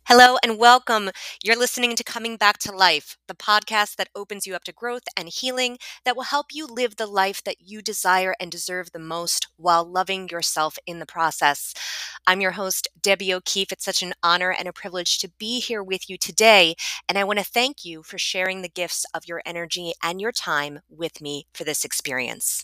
Hello and welcome. You're listening to Coming Back to Life, the podcast that opens you up to growth and healing that will help you live the life that you desire and deserve the most while loving yourself in the process. I'm your host, Debbie O'Keefe. It's such an honor and a privilege to be here with you today, and I want to thank you for sharing the gifts of your energy and your time with me for this experience.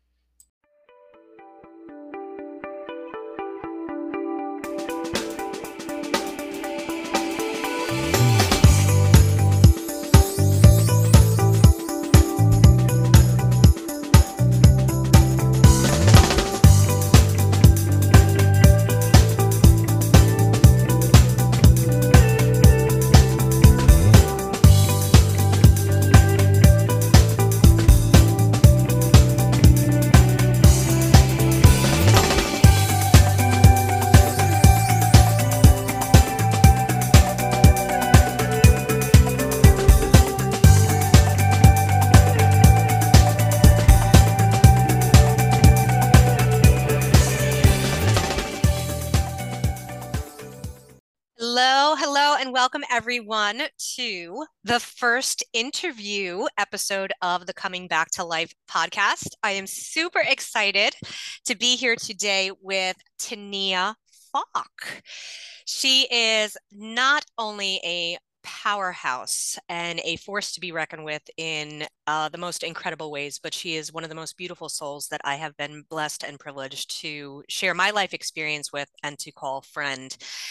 Hello, and welcome everyone to the first interview episode of the Coming Back to Life podcast. I am super excited to be here today with Tania Falk. She is not only a powerhouse and a force to be reckoned with in the most incredible ways, but she is one of the most beautiful souls that I have been blessed and privileged to share my life experience with and to call friend.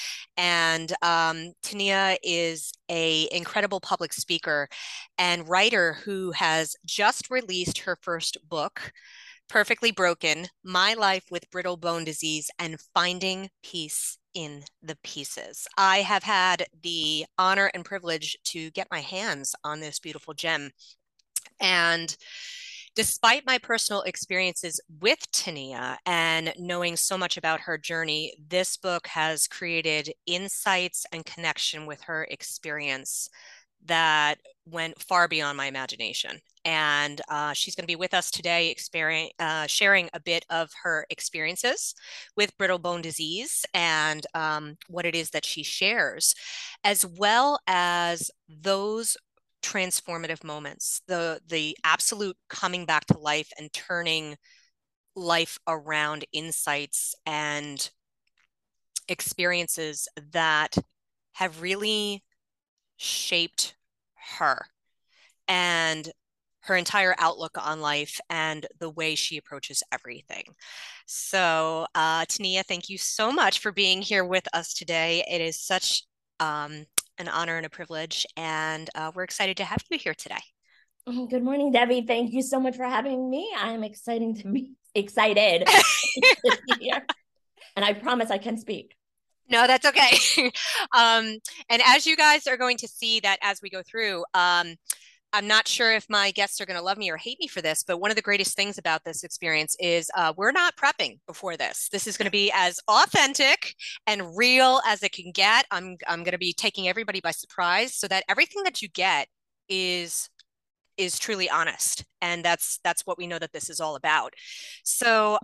And Tania is an incredible public speaker and writer who has just released her first book, Perfectly Broken: My Life with Brittle Bone Disease and Finding Peace in the Pieces. I have had the honor and privilege to get my hands on this beautiful gem. And despite my personal experiences with Tania and knowing so much about her journey, this book has created insights and connection with her experience that went far beyond my imagination. And she's going to be with us today, sharing a bit of her experiences with brittle bone disease and what it is that she shares, as well as those transformative moments, the absolute coming back to life and turning life around, insights and experiences that have really shaped her and her entire outlook on life and the way she approaches everything. So, Tania, thank you so much for being here with us today. It is such an honor and a privilege, and we're excited to have you here today. Good morning, Debbie. Thank you so much for having me. I'm excited to be excited here, and I promise I can speak. No, that's okay. And as you guys are going to see that as we go through, I'm not sure if my guests are going to love me or hate me for this, but one of the greatest things about this experience is we're not prepping before this. This is going to be as authentic and real as it can get. I'm going to be taking everybody by surprise so that everything that you get is truly honest, and that's what we know that this is all about. So,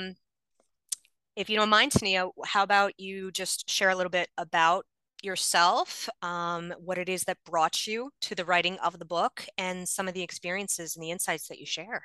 if you don't mind, Tania, how about you just share a little bit about yourself, what it is that brought you to the writing of the book, and some of the experiences and the insights that you share.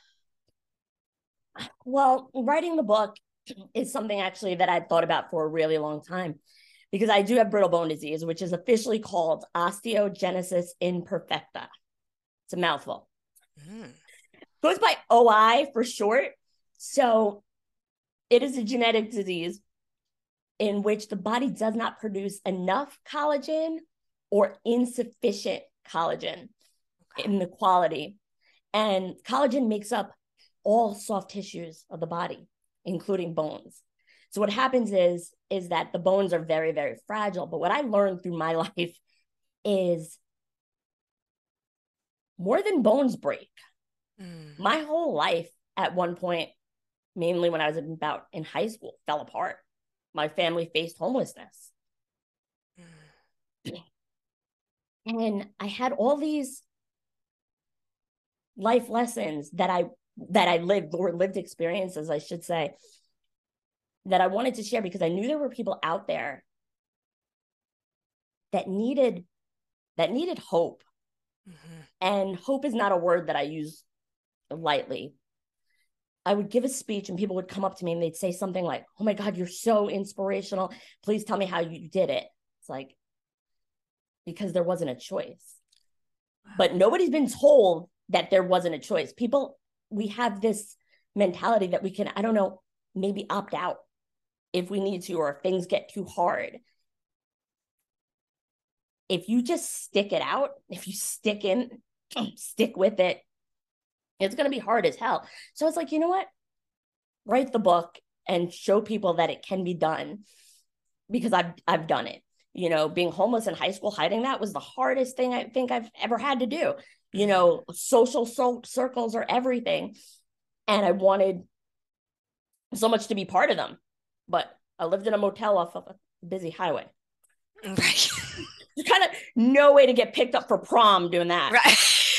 Well, writing the book is something actually that I'd thought about for a really long time because I do have brittle bone disease, which is officially called osteogenesis imperfecta. It's a mouthful. Goes by OI for short. So it is a genetic disease in which the body does not produce enough collagen or insufficient collagen in the quality. And collagen makes up all soft tissues of the body, including bones. So what happens is that the bones are very, very fragile. But what I learned through my life is more than bones break. My whole life at one point, mainly when I was about in high school, fell apart. My family faced homelessness. And I had all these life lessons that I lived, or lived experiences, I should say, that I wanted to share because I knew there were people out there that needed hope. Mm-hmm. And hope is not a word that I use lightly. I would give a speech and people would come up to me and they'd say something like, "Oh my God, you're so inspirational. Please tell me how you did it." It's like, because there wasn't a choice. Wow. But nobody's been told that there wasn't a choice. People, we have this mentality that we can, I don't know, maybe opt out if we need to, or if things get too hard. If you just stick it out, if you stick with it, it's going to be hard as hell. So it's like, you know what? Write the book and show people that it can be done, because I've done it. You know, being homeless in high school, hiding that was the hardest thing I think I've ever had to do. You know, social circles are everything. And I wanted so much to be part of them. But I lived in a motel off of a busy highway. Right. There's kind of no way to get picked up for prom doing that. Right.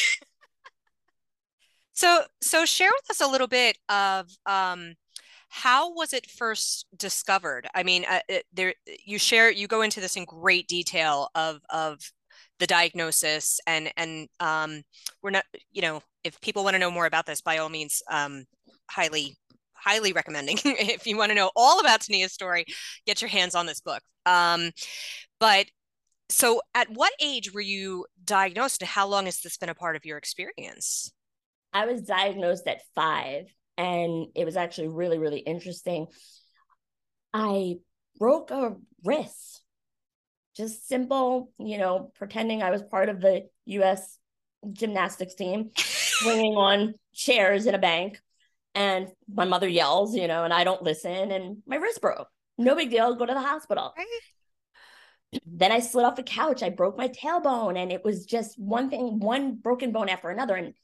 So share with us a little bit of how was it first discovered? I mean, you go into this in great detail of the diagnosis, and we're not, if people want to know more about this, by all means, highly highly recommending. If you want to know all about Tania's story, get your hands on this book. But so at what age were you diagnosed, and how long has this been a part of your experience? I was diagnosed at 5, and it was actually really, really interesting. I broke a wrist, just simple, pretending I was part of the US gymnastics team, swinging on chairs in a bank. And my mother yells, and I don't listen, and my wrist broke. No big deal, go to the hospital. Right. Then I slid off the couch. I broke my tailbone, and it was just one broken bone after another. And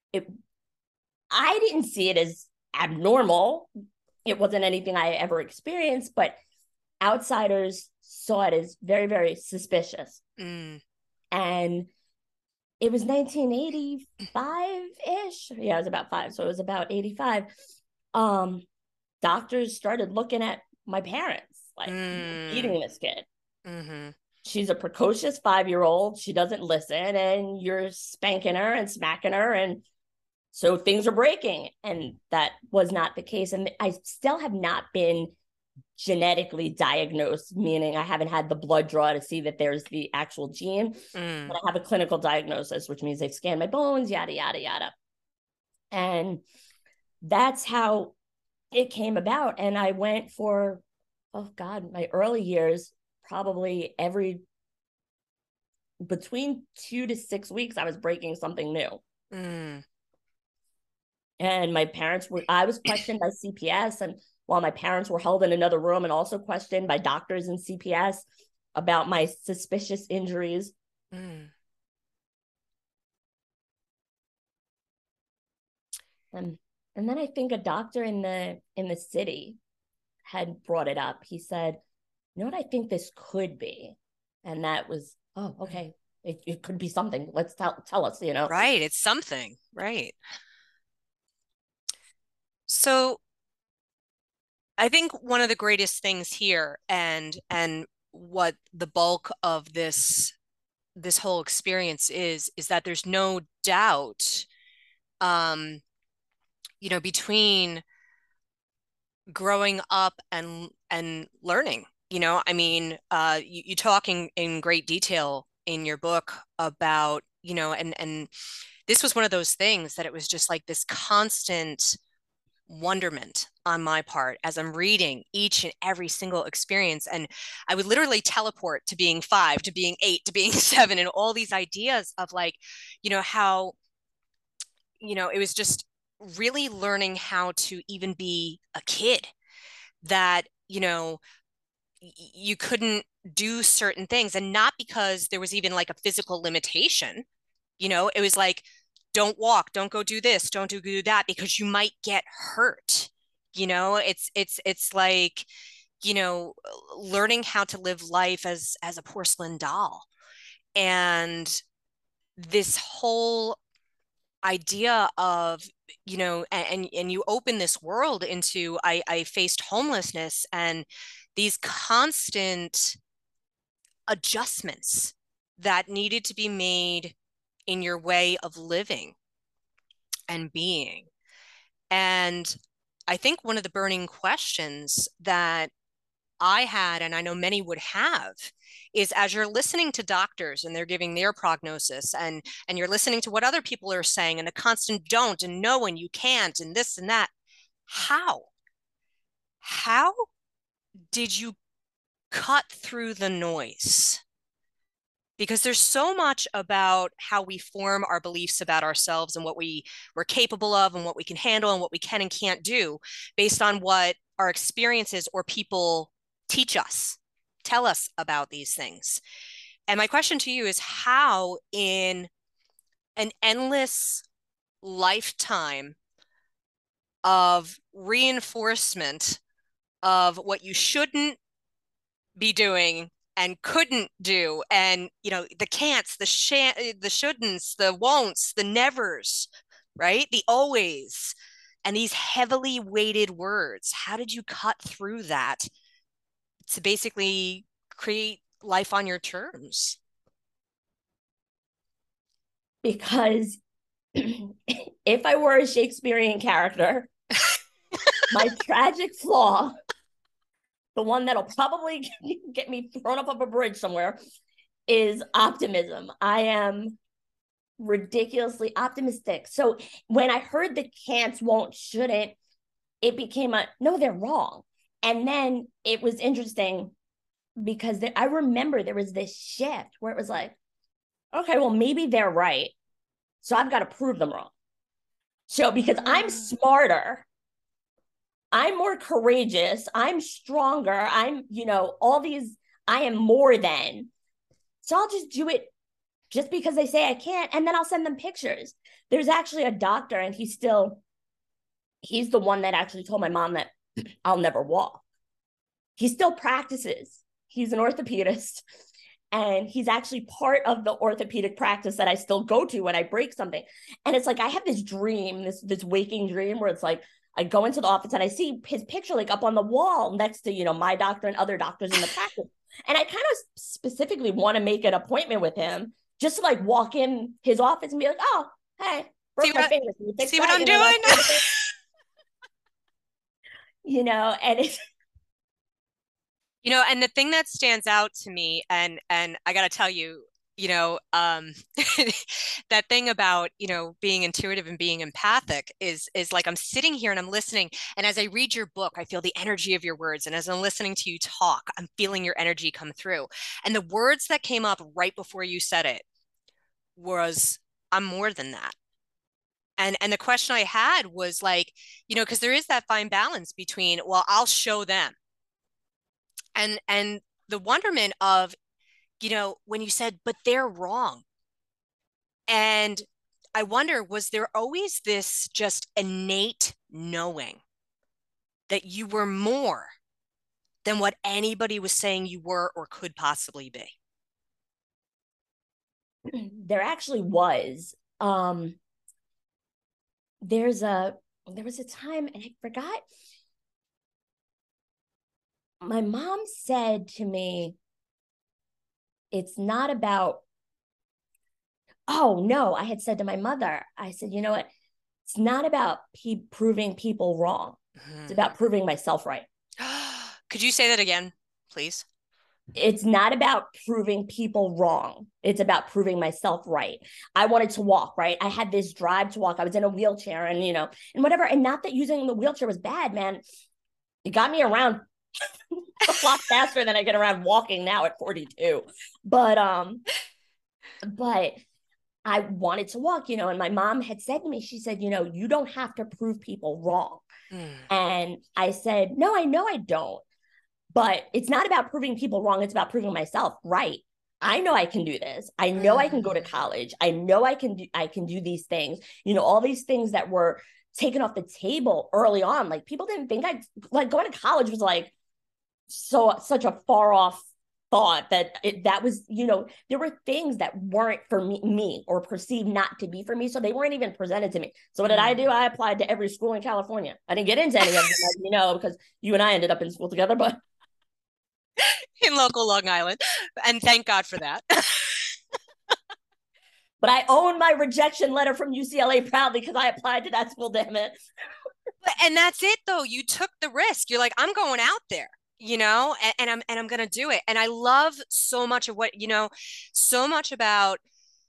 I didn't see it as abnormal. It wasn't anything I ever experienced, but outsiders saw it as very, very suspicious. And it was 1985-ish. Yeah, it was about 5. So it was about 85. Doctors started looking at my parents, like, eating this kid. Mm-hmm. She's a precocious 5-year-old. She doesn't listen, and you're spanking her and smacking her. And so things are breaking. And that was not the case. And I still have not been genetically diagnosed, meaning I haven't had the blood draw to see that there's the actual gene. But I have a clinical diagnosis, which means they've scanned my bones, yada, yada, yada. And that's how it came about. And I went for, oh God, my early years, probably between 2 to 6 weeks, I was breaking something new. And I was questioned by CPS. And while my parents were held in another room and also questioned by doctors in CPS about my suspicious injuries. And then I think a doctor in the city had brought it up. He said, "You know what I think this could be?" And that was, oh, okay. It could be something. Let's tell us, Right. It's something. Right. So I think one of the greatest things here, and what the bulk of this whole experience is that there's no doubt, between growing up and learning. I mean, you talk in great detail in your book about, and this was one of those things that it was just like this constant wonderment on my part as I'm reading each and every single experience. And I would literally teleport to being 5, to being 8, to being 7, and all these ideas of, like, how, it was just really learning how to even be a kid, that, you couldn't do certain things, and not because there was even like a physical limitation. It was like, don't walk, don't go do this, don't do that, because you might get hurt. It's like, learning how to live life as a porcelain doll. And this whole idea of, and you open this world into, I faced homelessness and these constant adjustments that needed to be made in your way of living and being. And I think one of the burning questions that I had, and I know many would have, is as you're listening to doctors and they're giving their prognosis, and you're listening to what other people are saying, and the constant don't and no and you can't and this and that, how did you cut through the noise? Because there's so much about how we form our beliefs about ourselves and what we're capable of and what we can handle and what we can and can't do based on what our experiences or people teach us, tell us about these things. And my question to you is, how in an endless lifetime of reinforcement of what you shouldn't be doing and couldn't do, and the can'ts, the shouldn'ts, the won'ts, the nevers, right, the always, and these heavily weighted words, how did you cut through that to basically create life on your terms? Because if I were a Shakespearean character, my tragic flaw, the one that'll probably get me thrown up a bridge somewhere, is optimism. I am ridiculously optimistic. So when I heard the can'ts, won't, shouldn't, it became no, they're wrong. And then it was interesting because I remember there was this shift where it was like, okay, well, maybe they're right. So I've got to prove them wrong. So because I'm smarter, I'm more courageous, I'm stronger, I'm, all these, I am more than. So I'll just do it just because they say I can't. And then I'll send them pictures. There's actually a doctor, and he's the one that actually told my mom that I'll never walk. He still practices. He's an orthopedist. And he's actually part of the orthopedic practice that I still go to when I break something. And it's like, I have this dream, this waking dream where it's like, I go into the office and I see his picture like up on the wall next to, my doctor and other doctors in the practice. And I kind of specifically want to make an appointment with him just to like walk in his office and be like, oh, hey, broke my finger. See what I'm doing? And it's, and the thing that stands out to me, and I got to tell you, that thing about, being intuitive and being empathic is like, I'm sitting here and I'm listening. And as I read your book, I feel the energy of your words. And as I'm listening to you talk, I'm feeling your energy come through. And the words that came up right before you said it was, I'm more than that. And the question I had was like, because there is that fine balance between, well, I'll show them. And the wonderment of, when you said, but they're wrong. And I wonder, was there always this just innate knowing that you were more than what anybody was saying you were or could possibly be? There actually was. There was a time, and I forgot. My mom said to me, it's not about, oh no, I had said to my mother, I said, you know what? It's not about proving people wrong. It's about proving myself right. Could you say that again, please? It's not about proving people wrong. It's about proving myself right. I wanted to walk, right? I had this drive to walk. I was in a wheelchair and, and whatever. And not that using the wheelchair was bad, man. It got me around a lot faster than I get around walking now at 42. But I wanted to walk, and my mom had said to me, she said, you don't have to prove people wrong. And I said, no, I know I don't. But it's not about proving people wrong. It's about proving myself right. I know I can do this. I know I can go to college. I know I can do these things. All these things that were taken off the table early on. Like, people didn't think like going to college was like such a far off thought that was, there were things that weren't for me or perceived not to be for me. So they weren't even presented to me. So what did I do? I applied to every school in California. I didn't get into any of them, because you and I ended up in school together, but in local Long Island. And thank God for that. But I own my rejection letter from UCLA proudly because I applied to that school, damn it. And that's it though. You took the risk. You're like, I'm going out there, and I'm gonna do it. And I love so much of what, so much about,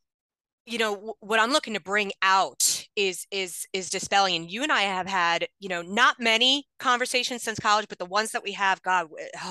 what I'm looking to bring out is dispelling. And you and I have had, not many conversations since college, but the ones that we have, God,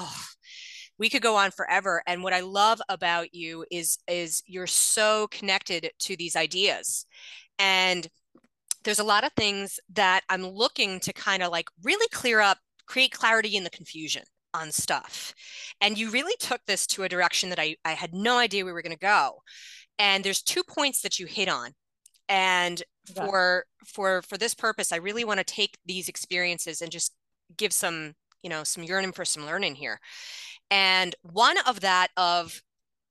we could go on forever. And what I love about you is you're so connected to these ideas. And there's a lot of things that I'm looking to kind of like really clear up, create clarity in the confusion on stuff. And you really took this to a direction that I had no idea we were going to go. And there's 2 points that you hit on. And for this purpose, I really want to take these experiences and just give some, some yearning for some learning here. And one of that of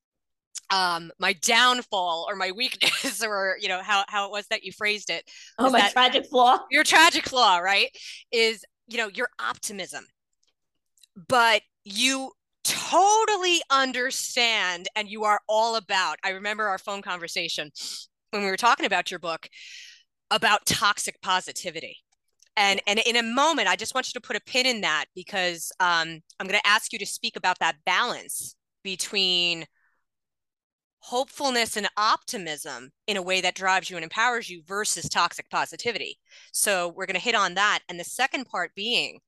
my downfall or my weakness or how it was that you phrased it. Oh, my tragic flaw. Your tragic flaw, right? Is your optimism. But you totally understand and you are all about. I remember our phone conversation when we were talking about your book about toxic positivity. And in a moment, I just want you to put a pin in that because I'm going to ask you to speak about that balance between hopefulness and optimism in a way that drives you and empowers you versus toxic positivity. So we're going to hit on that. And the second part being,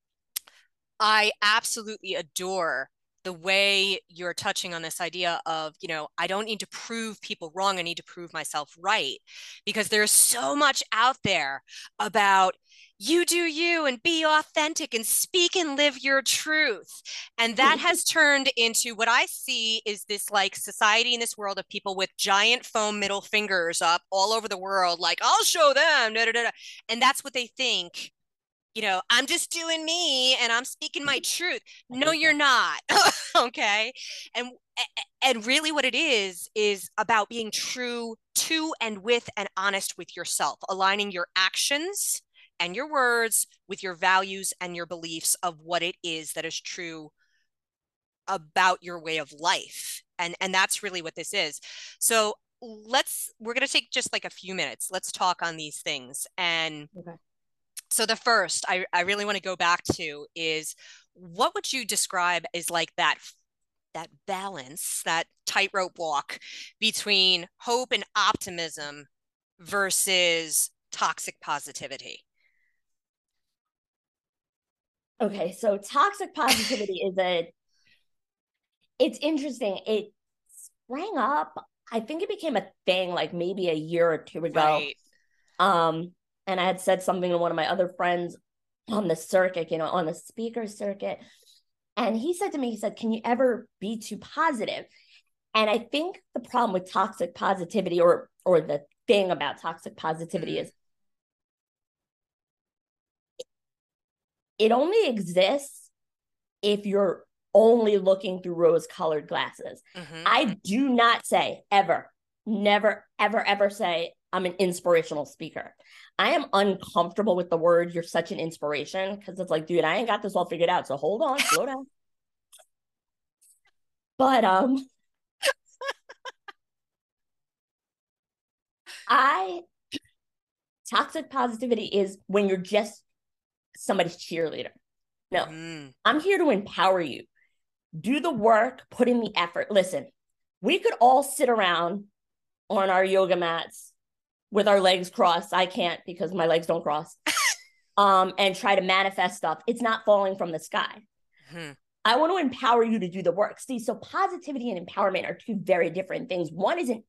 I absolutely adore the way you're touching on this idea of, I don't need to prove people wrong. I need to prove myself right, because there's so much out there about you do you and be authentic and speak and live your truth. And that has turned into what I see is this like society in this world of people with giant foam middle fingers up all over the world. Like, I'll show them. Da, da, da, da. And that's what they think. I'm just doing me and I'm speaking my truth. No, you're not. Okay. And really what it is about being true to and with and honest with yourself, aligning your actions and your words with your values and your beliefs of what it is that is true about your way of life. And that's really what this is. So we're going to take just like a few minutes. Let's talk on these things. And okay. So the first I really want to go back to is, what would you describe as like that balance, that tightrope walk between hope and optimism versus toxic positivity? Okay, so toxic positivity it's interesting. It sprang up, I think it became a thing like maybe a year or two ago. Right. And I had said something to one of my other friends on the circuit, on the speaker circuit. And he said to me, he said, can you ever be too positive? And I think the problem with toxic positivity or the thing about toxic positivity is it only exists if you're only looking through rose-colored glasses. Mm-hmm. I do not say ever, never, ever, ever say I'm an inspirational speaker. I am uncomfortable with the word "you're such an inspiration" because it's like, dude, I ain't got this all figured out. So hold on, slow down. But toxic positivity is when you're just somebody's cheerleader. No, I'm here to empower you. Do the work, put in the effort. Listen, we could all sit around on our yoga mats with our legs crossed. I can't because my legs don't cross. And try to manifest stuff. It's not falling from the sky. Mm-hmm. I want to empower you to do the work. See, so positivity and empowerment are two very different things. One is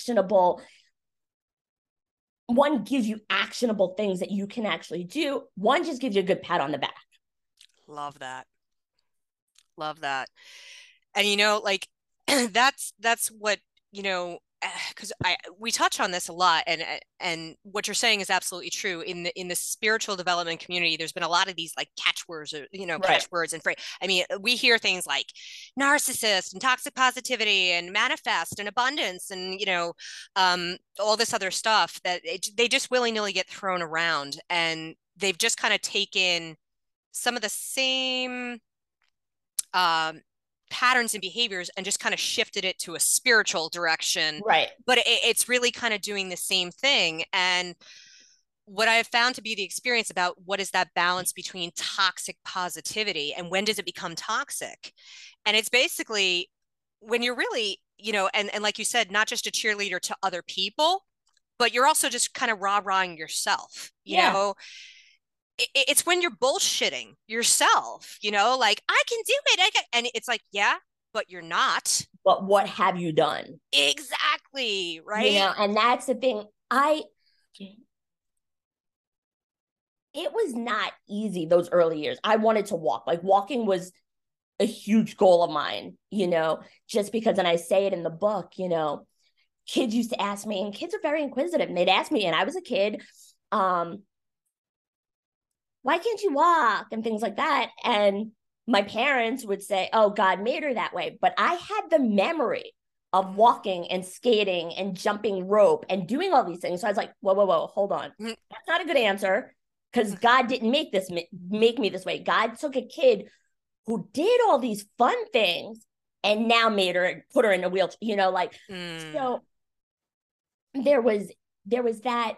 one gives you actionable things that you can actually do. One just gives you a good pat on the back. Love that. Love that. And like that's what, because we touch on this a lot, and what you're saying is absolutely true. In the spiritual development community, there's been a lot of these like catchwords, or right. Catchwords and phrase. I mean, we hear things like narcissist and toxic positivity and manifest and abundance and all this other stuff that they just willy-nilly get thrown around, and they've just kind of taken some of the same patterns and behaviors and just kind of shifted it to a spiritual direction. Right. But it's really kind of doing the same thing. And what I have found to be the experience about what is that balance between toxic positivity and when does it become toxic? And it's basically when you're really, and like you said, not just a cheerleader to other people, but you're also just kind of rah-rahing yourself, Yeah. it's when you're bullshitting yourself, like I can do it. And it's like, yeah, but you're not. But what have you done? Exactly. Right. And that's the thing. It was not easy those early years. I wanted to walk. Like walking was a huge goal of mine, just because, and I say it in the book, kids used to ask me, and kids are very inquisitive, and they'd ask me, and I was a kid, why can't you walk and things like that. And my parents would say, oh, God made her that way. But I had the memory of walking and skating and jumping rope and doing all these things. So I was like, whoa, hold on. That's not a good answer, because God didn't make me this way. God took a kid who did all these fun things and now put her in a wheelchair, So there was that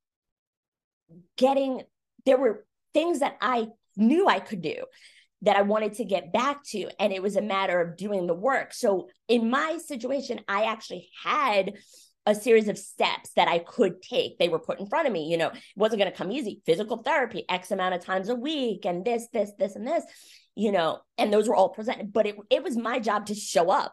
there were things that I knew I could do that I wanted to get back to. And it was a matter of doing the work. So in my situation, I actually had a series of steps that I could take. They were put in front of me. It wasn't going to come easy. Physical therapy, X amount of times a week, and this, and this, and those were all presented. But it was my job to show up.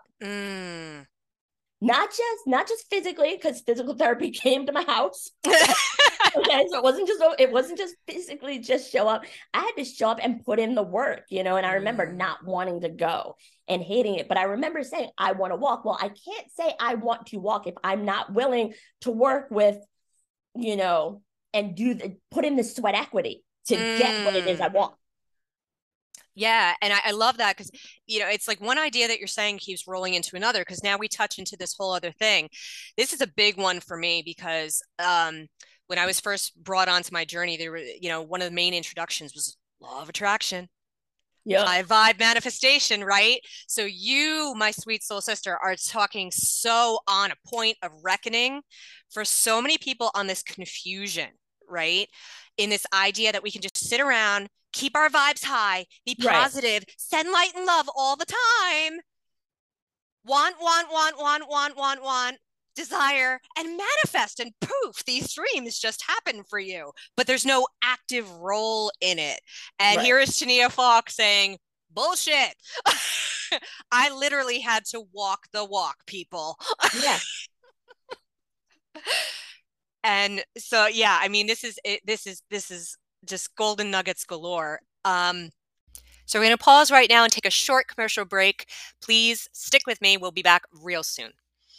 Not just physically, because physical therapy came to my house. Okay, so it wasn't just physically just show up. I had to show up and put in the work, and I remember not wanting to go and hating it. But I remember saying, I want to walk. Well, I can't say I want to walk if I'm not willing to work with, and put in the sweat equity to get what it is I want. Yeah. And I love that because, it's like one idea that you're saying keeps rolling into another, because now we touch into this whole other thing. This is a big one for me because when I was first brought onto my journey, there were, one of the main introductions was law of attraction. Yeah. High vibe manifestation, right? So you, my sweet soul sister, are talking so on a point of reckoning for so many people on this confusion, right? In this idea that we can just sit around, keep our vibes high, be positive, right, send light and love all the time. Want, desire, and manifest, and poof, these dreams just happen for you. But there's no active role in it. And right, here is Tania Falk saying, bullshit. I literally had to walk the walk, people. Yeah. And so, yeah, I mean, this is just golden nuggets galore. So we're going to pause right now and take a short commercial break. Please stick with me. We'll be back real soon.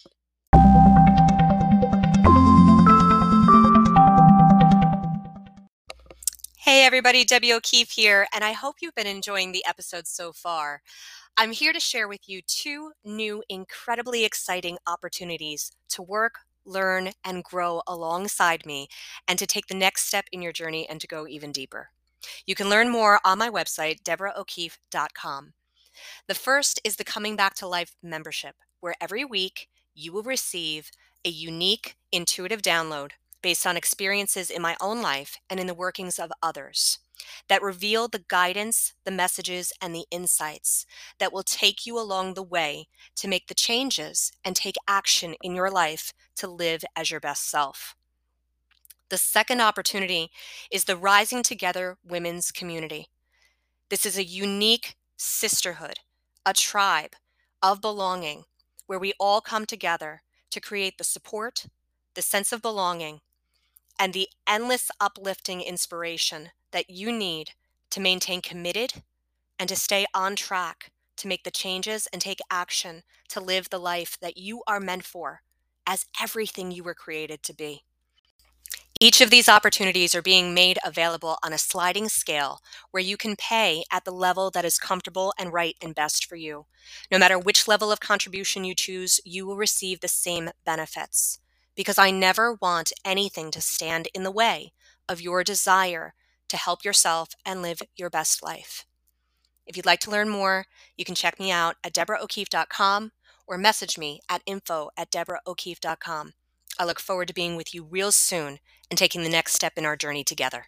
Hey everybody, Debbie O'Keefe here, and I hope you've been enjoying the episode so far. I'm here to share with you 2 new, incredibly exciting opportunities to work, learn, and grow alongside me, and to take the next step in your journey and to go even deeper. You can learn more on my website, DeborahO'Keefe.com. The first is the Coming Back to Life membership, where every week you will receive a unique, intuitive download based on experiences in my own life and in the workings of others that reveal the guidance, the messages, and the insights that will take you along the way to make the changes and take action in your life to live as your best self. The second opportunity is the Rising Together Women's Community. This is a unique sisterhood, a tribe of belonging where we all come together to create the support, the sense of belonging, and the endless uplifting inspiration that you need to maintain committed and to stay on track to make the changes and take action to live the life that you are meant for as everything you were created to be. Each of these opportunities are being made available on a sliding scale where you can pay at the level that is comfortable and right and best for you. No matter which level of contribution you choose, you will receive the same benefits, because I never want anything to stand in the way of your desire to help yourself and live your best life. If you'd like to learn more, you can check me out at deborahO'Keefe.com or message me at info@deborahO'Keefe.com. I look forward to being with you real soon and taking the next step in our journey together.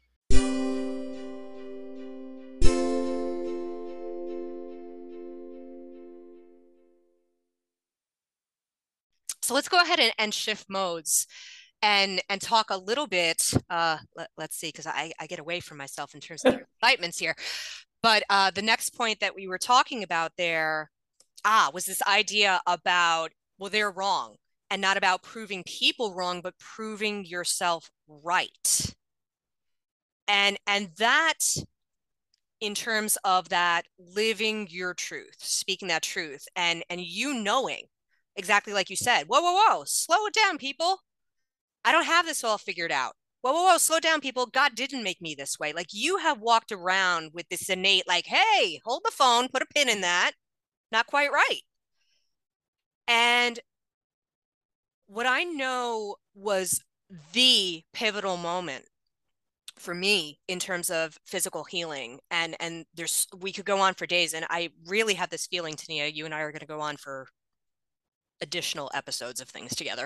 So let's go ahead and shift modes and talk a little bit. Let's see, because I get away from myself in terms of the excitements here. But the next point that we were talking about there was this idea about, well, they're wrong, and not about proving people wrong, but proving yourself right. And that, in terms of that, living your truth, speaking that truth, and you knowing exactly like you said, whoa, slow it down, people. I don't have this all figured out. Whoa, slow down, people. God didn't make me this way. Like, you have walked around with this innate, like, hey, hold the phone, put a pin in that. Not quite right. And what I know was the pivotal moment for me in terms of physical healing, and we could go on for days, and I really have this feeling, Tania, you and I are going to go on for additional episodes of things together.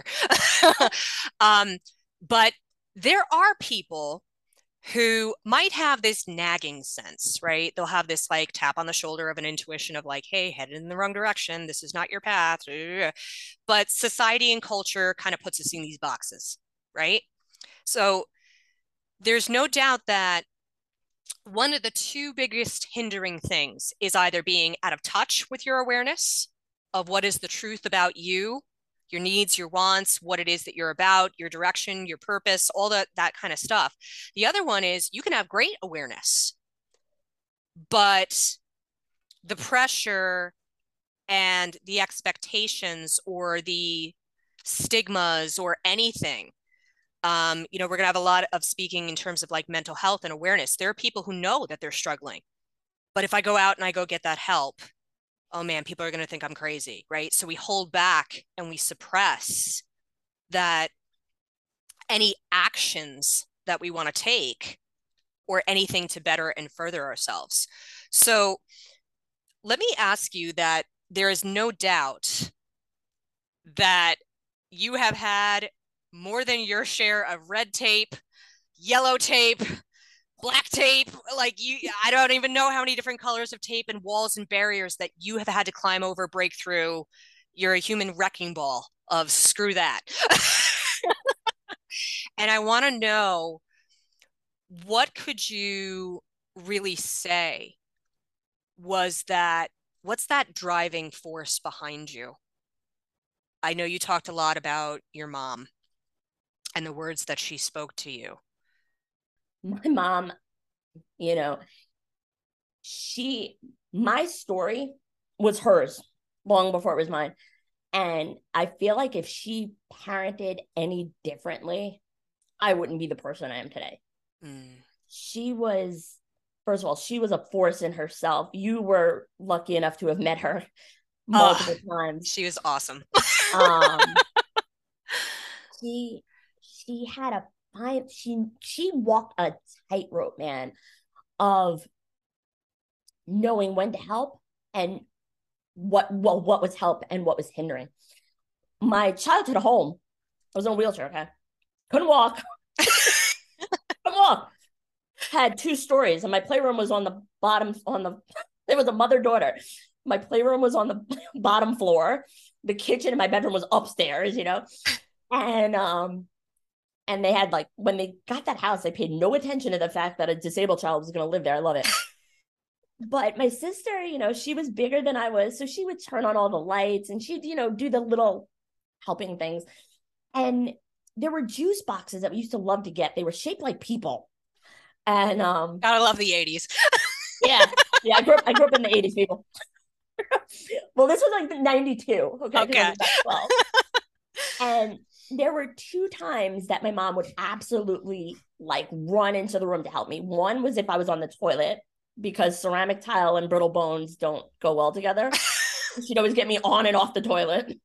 But there are people who might have this nagging sense, right? They'll have this like tap on the shoulder of an intuition of like, hey, headed in the wrong direction. This is not your path. But society and culture kind of puts us in these boxes, right? So there's no doubt that one of the two biggest hindering things is either being out of touch with your awareness of what is the truth about you, your needs, your wants, what it is that you're about, your direction, your purpose, all that kind of stuff. The other one is you can have great awareness, but the pressure and the expectations or the stigmas or anything, we're going to have a lot of speaking in terms of like mental health and awareness. There are people who know that they're struggling, but if I go out and I go get that help, oh man, people are going to think I'm crazy, right? So we hold back and we suppress that any actions that we want to take or anything to better and further ourselves. So let me ask you that there is no doubt that you have had more than your share of red tape, yellow tape, black tape, I don't even know how many different colors of tape and walls and barriers that you have had to climb over, break through. You're a human wrecking ball of screw that. And I want to know, what could you really say was that, what's that driving force behind you? I know you talked a lot about your mom and the words that she spoke to you. My mom, my story was hers long before it was mine. And I feel like if she parented any differently, I wouldn't be the person I am today. She was, first of all, she was a force in herself. You were lucky enough to have met her multiple times. She was awesome. She had a fine, she walked a tightrope, man, of knowing when to help and what was help and what was hindering. My childhood home, I was in a wheelchair, okay? Couldn't walk. Couldn't walk. Had 2 stories, and my playroom was on the bottom, there was a mother-daughter. My playroom was on the bottom floor. The kitchen in my bedroom was upstairs, and they had, like, when they got that house, they paid no attention to the fact that a disabled child was going to live there. I love it. But my sister, she was bigger than I was. So she would turn on all the lights and she'd, do the little helping things. And there were juice boxes that we used to love to get. They were shaped like people. And gotta love the 80s. yeah. I grew up in the 80s, people. Well, this was like 92. Okay. And there were 2 times that my mom would absolutely like run into the room to help me. One was if I was on the toilet, because ceramic tile and brittle bones don't go well together. She'd always get me on and off the toilet.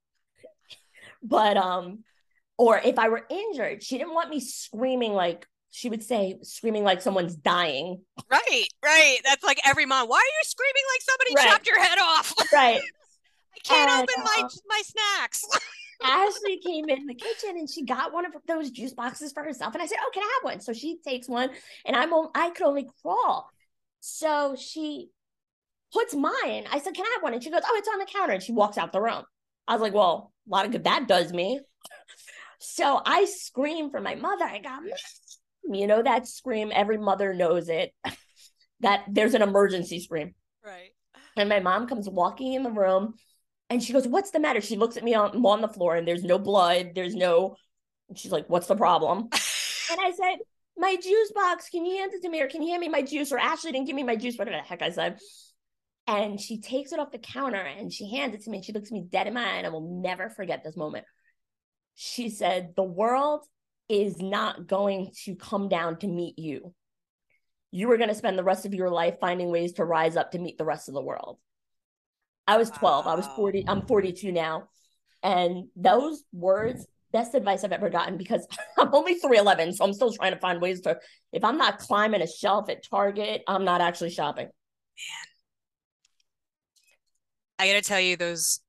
But or if I were injured, she didn't want me screaming like she would say, screaming like someone's dying. Right, right. That's like every mom. Why are you screaming like somebody Right, chopped your head off? right. I can't And open my snacks. Ashley came in the kitchen and she got one of those juice boxes for herself. And I said, "Oh, can I have one?" So she takes one, and I could only crawl. So she puts mine. I said, "Can I have one?" And she goes, "Oh, it's on the counter." And she walks out the room. I was like, "Well, a lot of good that does me." So I screamed for my mother. I got, you know, that scream. Every mother knows it. That there's an emergency scream. Right. And my mom comes walking in the room, and she goes, "What's the matter?" She looks at me on the floor, and there's no blood. There's no. And she's like, "What's the problem?" And I said, "My juice box. Can you hand it to me, or can you hand me my juice?" Or Ashley didn't give me my juice. Whatever the heck I said. And she takes it off the counter and she hands it to me. And she looks me dead in my eye, and I will never forget this moment. She said, "The world is not going to come down to meet you. You are going to spend the rest of your life finding ways to rise up to meet the rest of the world." I was 12. I was Wow. 40. I'm 42 now. And those words, best advice I've ever gotten, because I'm only 3'11. So I'm still trying to find ways to, if I'm not climbing a shelf at Target, I'm not actually shopping. I got to tell you, those.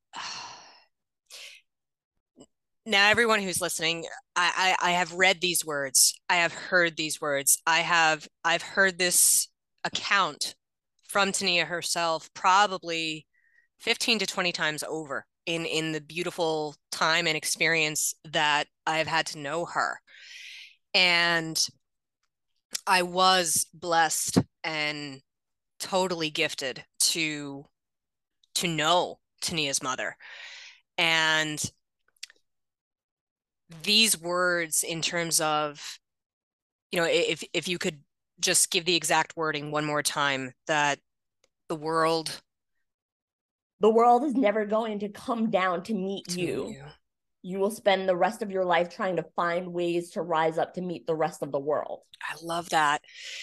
Now, everyone who's listening, I have read these words. I have heard these words. I've heard this account from Tania herself probably 15 to 20 times over in the beautiful time and experience that I've had to know her. And I was blessed and totally gifted to know Tania's mother. And these words, in terms of, if you could just give the exact wording one more time, that the world The world is never going to come down to meet to meet you. you. You will spend the rest of your life trying to find ways to rise up to meet the rest of the world. I love that.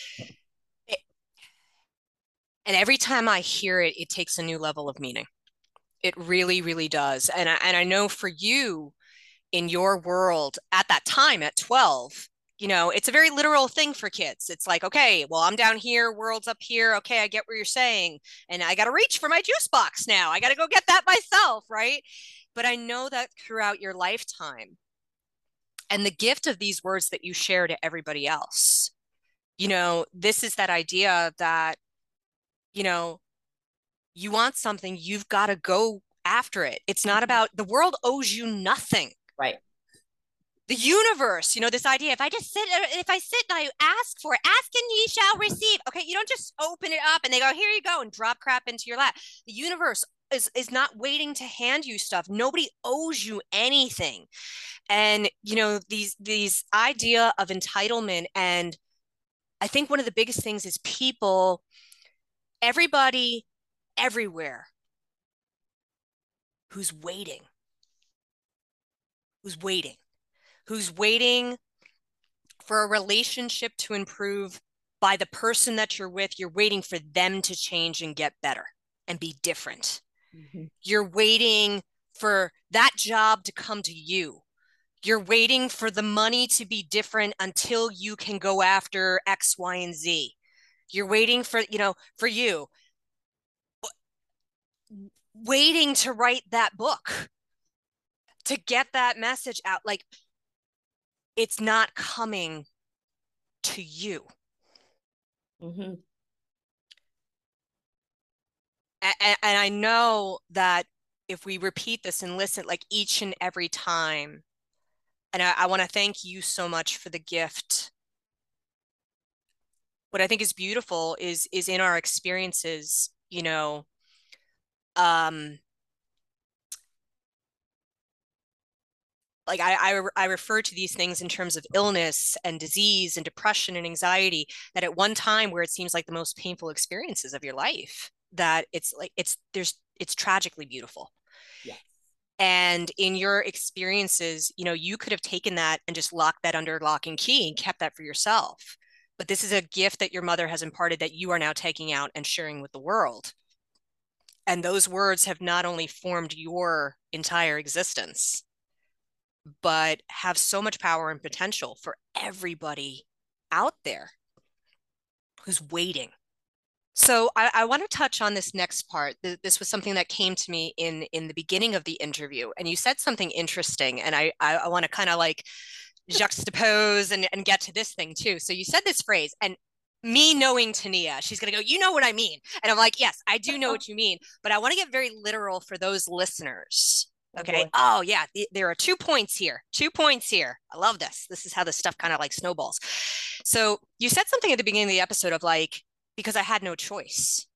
And every time I hear it, it takes a new level of meaning. It really, really does. And I know for you, in your world at that time at 12, it's a very literal thing for kids. It's like, okay, well, I'm down here, world's up here. Okay, I get what you're saying. And I got to reach for my juice box now. I got to go get that myself, right? But I know that throughout your lifetime, and the gift of these words that you share to everybody else, this is that idea that, you know, you want something, you've got to go after it. It's not about, the world owes you nothing. Right. The universe, this idea, if I sit and I ask for it, ask and ye shall receive. Okay, you don't just open it up and they go, here you go, and drop crap into your lap. The universe is not waiting to hand you stuff. Nobody owes you anything. And these idea of entitlement, and I think one of the biggest things is people, everybody, everywhere, who's waiting, who's waiting, who's waiting for a relationship to improve by the person that you're with. You're waiting for them to change and get better and be different. Mm-hmm. You're waiting for that job to come to you. You're waiting for the money to be different until you can go after X, Y, and Z. You're waiting for, for you, waiting to write that book, to get that message out. Like, it's not coming to you. Mm-hmm. And I know that if we repeat this and listen, like each and every time, and I want to thank you so much for the gift. What I think is beautiful is in our experiences, like I refer to these things in terms of illness and disease and depression and anxiety, that at one time where it seems like the most painful experiences of your life, that it's like it's tragically beautiful. Yeah. And in your experiences, you could have taken that and just locked that under lock and key and kept that for yourself. But this is a gift that your mother has imparted that you are now taking out and sharing with the world. And those words have not only formed your entire existence, but have so much power and potential for everybody out there who's waiting. So I want to touch on this next part. This was something that came to me in the beginning of the interview, and you said something interesting, and I want to kind of like juxtapose and get to this thing too. So you said this phrase, and me knowing Tania, she's going to go, you know what I mean. And I'm like, yes, I do know what you mean, but I want to get very literal for those listeners. Oh Okay. boy. Oh yeah. There are 2 points here. 2 points here. I love this. This is how this stuff kind of like snowballs. So you said something at the beginning of the episode of like, because I had no choice.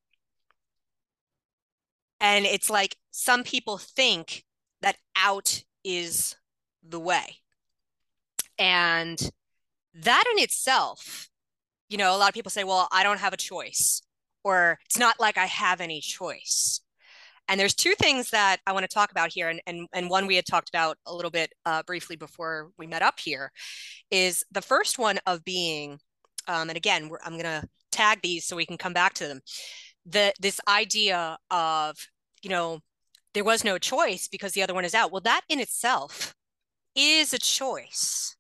And it's like some people think that out is the way. And that in itself, you know, a lot of people say, well, I don't have a choice, or it's not like I have any choice. And there's two things that I want to talk about here. And one we had talked about a little bit briefly before we met up here is the first one of being, and again, I'm going to tag these so we can come back to them. This idea of, you know, there was no choice because the other one is out. Well, that in itself is a choice.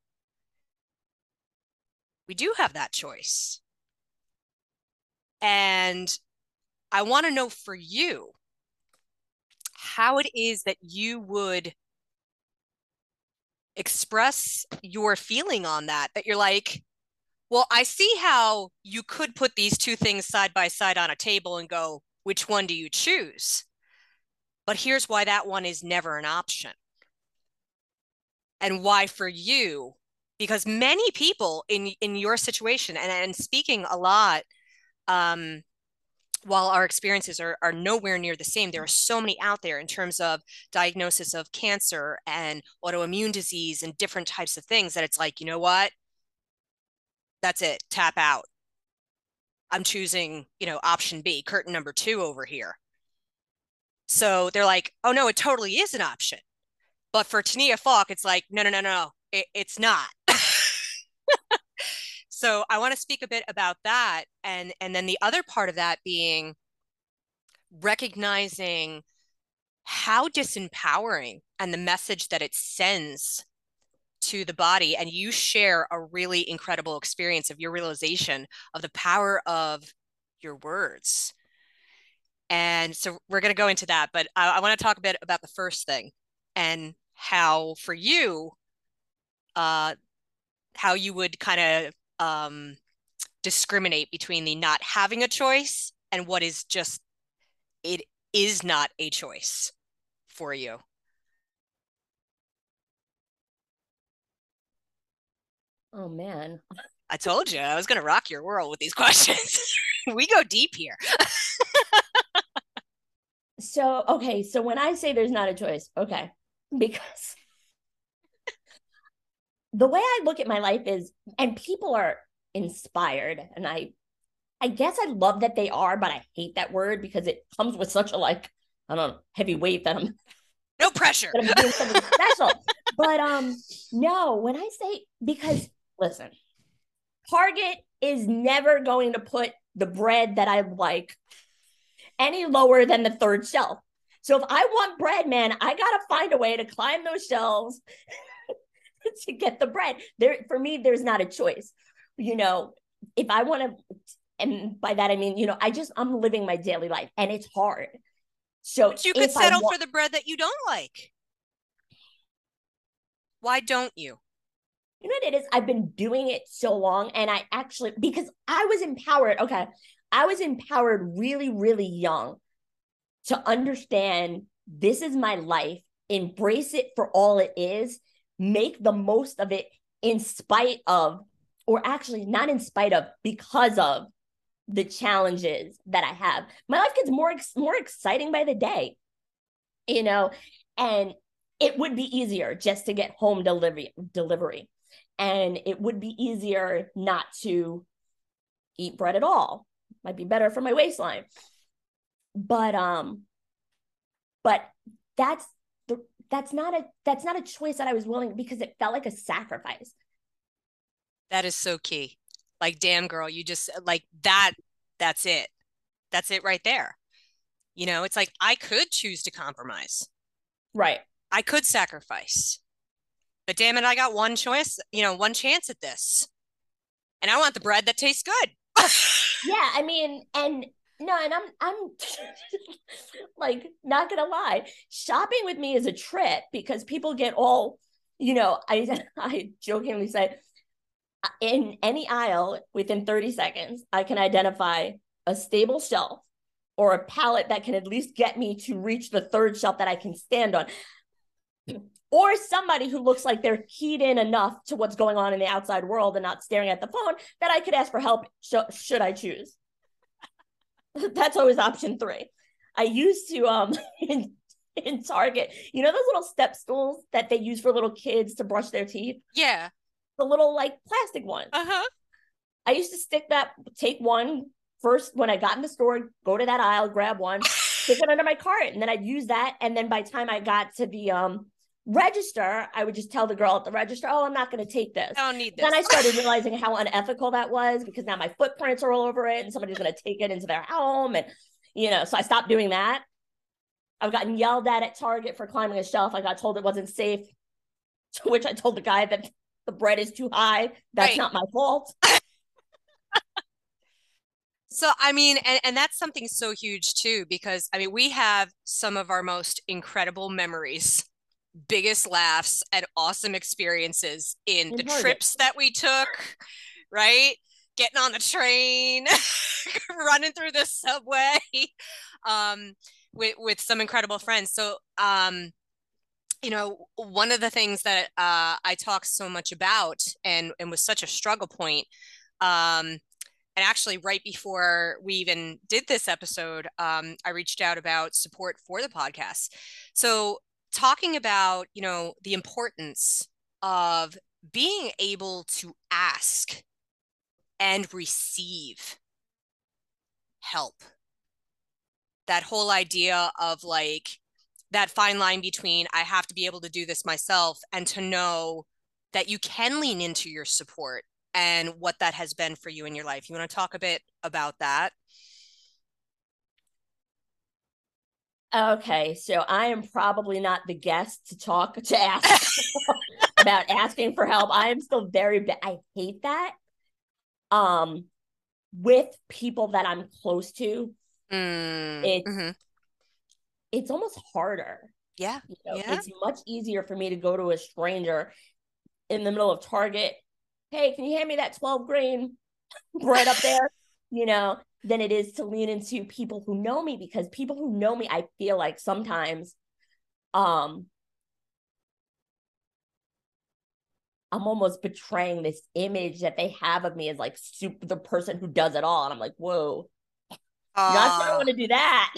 We do have that choice. And I want to know for you how it is that you would express your feeling on that, that you're like, well, I see how you could put these two things side by side on a table and go, which one do you choose? But here's why that one is never an option. And why for you, because many people in your situation, and speaking a lot, while our experiences are nowhere near the same, there are so many out there in terms of diagnosis of cancer and autoimmune disease and different types of things that it's like, you know what? That's it. Tap out. I'm choosing, you know, option B, curtain number 2 over here. So they're like, oh no, it totally is an option. But for Tania Falk, it's like, no, no, no, no, it's not. So I want to speak a bit about that. And then the other part of that being recognizing how disempowering and the message that it sends to the body. And you share a really incredible experience of your realization of the power of your words. And so we're going to go into that, but I want to talk a bit about the first thing and how for you, how you would kind of discriminate between the not having a choice and what is just, it is not a choice for you. Oh man. I told you I was going to rock your world with these questions. We go deep here. So, okay. So when I say there's not a choice, okay, because the way I look at my life is, and people are inspired, and I guess I love that they are, but I hate that word because it comes with such a like, I don't know, heavy weight that I'm No pressure. that I'm doing something special. But no, when I say, because listen, Target is never going to put the bread that I like any lower than the third shelf. So if I want bread, man, I gotta find a way to climb those shelves to get the bread. There, for me, there's not a choice. You know, if I want to, and by that I mean, you know, I'm living my daily life, and it's hard. So But you could if I settle want, for the bread that you don't like. Why don't you? you know what it is? I've been doing it so long, and I actually, because I was empowered. Okay, I was empowered really, really young to understand this is my life, embrace it for all it is, make the most of it in spite of, or actually not in spite of, because of the challenges that I have. My life gets more exciting by the day, you know, and it would be easier just to get home delivery. And it would be easier not to eat bread at all. Might be better for my waistline. But but that's that's not a choice that I was willing, because it felt like a sacrifice. That is so key. Like, damn, girl, you just like that. That's it. That's it right there. You know, it's like I could choose to compromise. Right. I could sacrifice. But damn it, I got one choice, you know, one chance at this. And I want the bread that tastes good. Yeah, I mean, and no, and I'm like not gonna lie, shopping with me is a trip because people get all, I jokingly say in any aisle within 30 seconds, I can identify a stable shelf or a pallet that can at least get me to reach the third shelf that I can stand on. Or somebody who looks like they're keyed in enough to what's going on in the outside world and not staring at the phone that I could ask for help should I choose. That's always option three. I used to in Target, you know those little step stools that they use for little kids to brush their teeth? Yeah. The little like plastic ones. Uh-huh. I used to take one first when I got in the store, go to that aisle, grab one, stick it under my cart, and then I'd use that. And then by the time I got to the register, I would just tell the girl at the register, "Oh, I'm not going to take this." I don't need Then this. I started realizing how unethical that was because now my footprints are all over it, and somebody's going to take it into their home, and so I stopped doing that. I've gotten yelled at Target for climbing a shelf. I got told it wasn't safe, to which I told the guy that the bread is too high. That's Right. not my fault. So, I mean, and that's something so huge too, because I mean, we have some of our most incredible memories, biggest laughs, and awesome experiences in In the Target. trips that we took, right? Getting on the train, running through the subway, um, with some incredible friends. So, one of the things that I talk so much about and was such a struggle point, and actually right before we even did this episode, I reached out about support for the podcast. So talking about, the importance of being able to ask and receive help. That whole idea of like that fine line between I have to be able to do this myself and to know that you can lean into your support and what that has been for you in your life. You want to talk a bit about that? Okay, so I am probably not the guest to ask about asking for help. I am still I hate that. Um, with people that I'm close to, it's Mm-hmm. it's almost harder. Yeah. Yeah. It's much easier for me to go to a stranger in the middle of Target. Hey, can you hand me that 12 grain bread up there? Than it is to lean into people who know me, because people who know me, I feel like sometimes um I'm almost betraying this image that they have of me as like super the person who does it all. And I'm like, whoa, not sure I Uh, want to do that.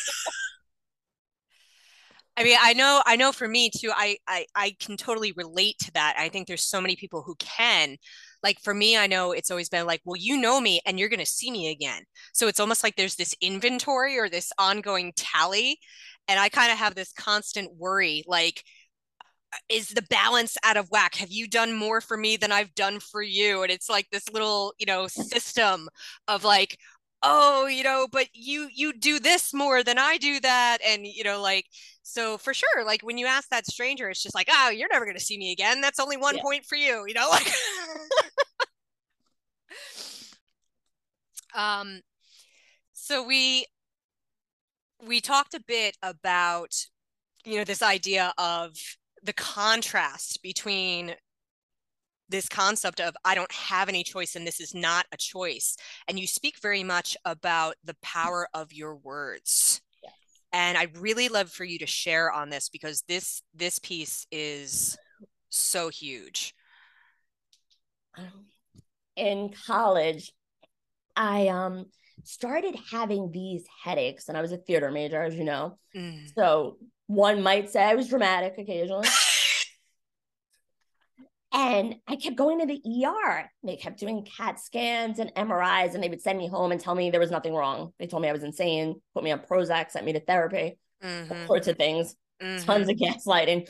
I mean, I know for me too, I can totally relate to that. I think there's so many people who can. Like for me, I know it's always been like, well, you know me and you're going to see me again. So it's almost like there's this inventory or this ongoing tally. And I kind of have this constant worry, like, is the balance out of whack? Have you done more for me than I've done for you? And it's like this little, system of like, oh, but you do this more than I do that. And, like, so for sure, like when you ask that stranger, it's just like, oh, you're never going to see me again. That's only one Yeah. point for you, like, um, so we talked a bit about, this idea of the contrast between this concept of I don't have any choice and this is not a choice. And you speak very much about the power of your words. Yeah. And I'd really love for you to share on this because this piece is so huge. In college, I started having these headaches, and I was a theater major, as you know. Mm. So one might say I was dramatic occasionally. And I kept going to the ER. They kept doing CAT scans and MRIs, and they would send me home and tell me there was nothing wrong. They told me I was insane, put me on Prozac, sent me to therapy, all Mm-hmm. sorts of things, Mm-hmm. tons of gaslighting.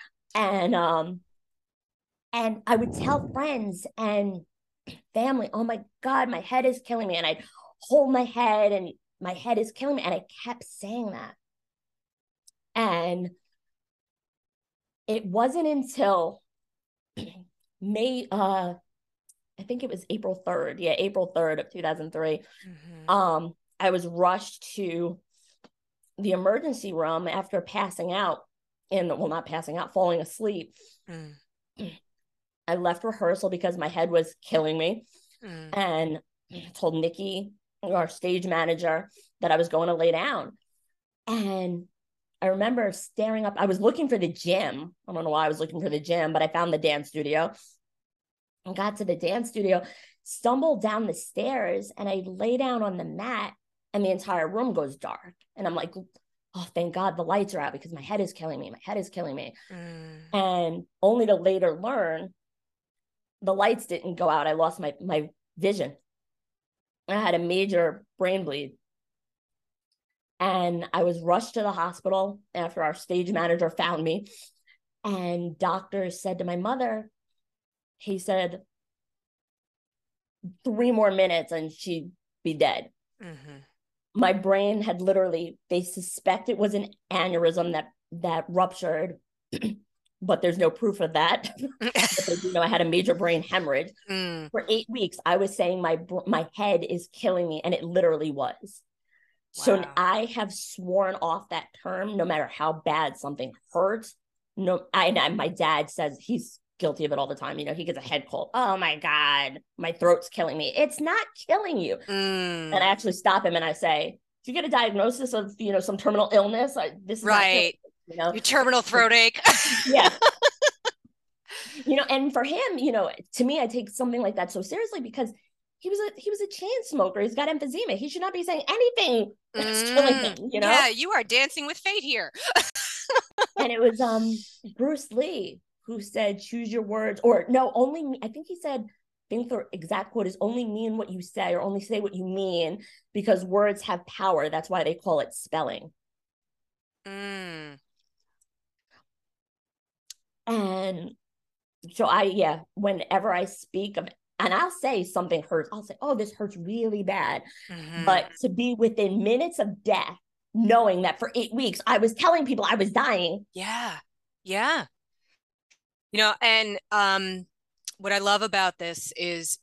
And I would tell friends and family, oh my God, my head is killing me. And I'd hold my head and my head is killing me. And I kept saying that. And it wasn't until May I think it was April 3rd. Yeah, April 3rd of 2003. Mm-hmm. I was rushed to the emergency room after passing out well, not passing out, falling asleep. Mm. I left rehearsal because my head was killing me, Mm. and told Nikki, our stage manager, that I was going to lay down. And I remember staring up. I was looking for the gym. I don't know why I was looking for the gym, but I found the dance studio and got to the dance studio, stumbled down the stairs, and I lay down on the mat, and the entire room goes dark. And I'm like, oh, thank God the lights are out because my head is killing me. My head is killing me. Mm. And only to later learn the lights didn't go out. I lost my vision. I had a major brain bleed. And I was rushed to the hospital after our stage manager found me. And doctors said to my mother, he said, 3 more minutes and she'd be dead. Mm-hmm. My brain had literally, they suspect it was an aneurysm that ruptured, but there's no proof of that. But they do know I had a major brain hemorrhage. Mm. For 8 weeks, I was saying my head is killing me, and it literally was. So Wow. I have sworn off that term, no matter how bad something hurts. No, my dad says he's guilty of it all the time. He gets a head cold. Oh my God, my throat's killing me. It's not killing you. Mm. And I actually stop him and I say, "Do you get a diagnosis of, some terminal illness? This is not killing Right. Your terminal throat ache. Yeah. And for him, to me, I take something like that so seriously because he was a chain smoker. He's got emphysema. He should not be saying anything that's killing him, Yeah, you are dancing with fate here. And it was Bruce Lee who said, "Choose your words," or no, only, I think he said, I think the exact quote is, "Only mean what you say, or only say what you mean, because words have power. That's why they call it spelling." Mm. And so whenever I speak of, and I'll say something hurts, I'll say, "Oh, this hurts really bad." Mm-hmm. But to be within minutes of death, knowing that for 8 weeks I was telling people I was dying. Yeah. Yeah. And what I love about this is,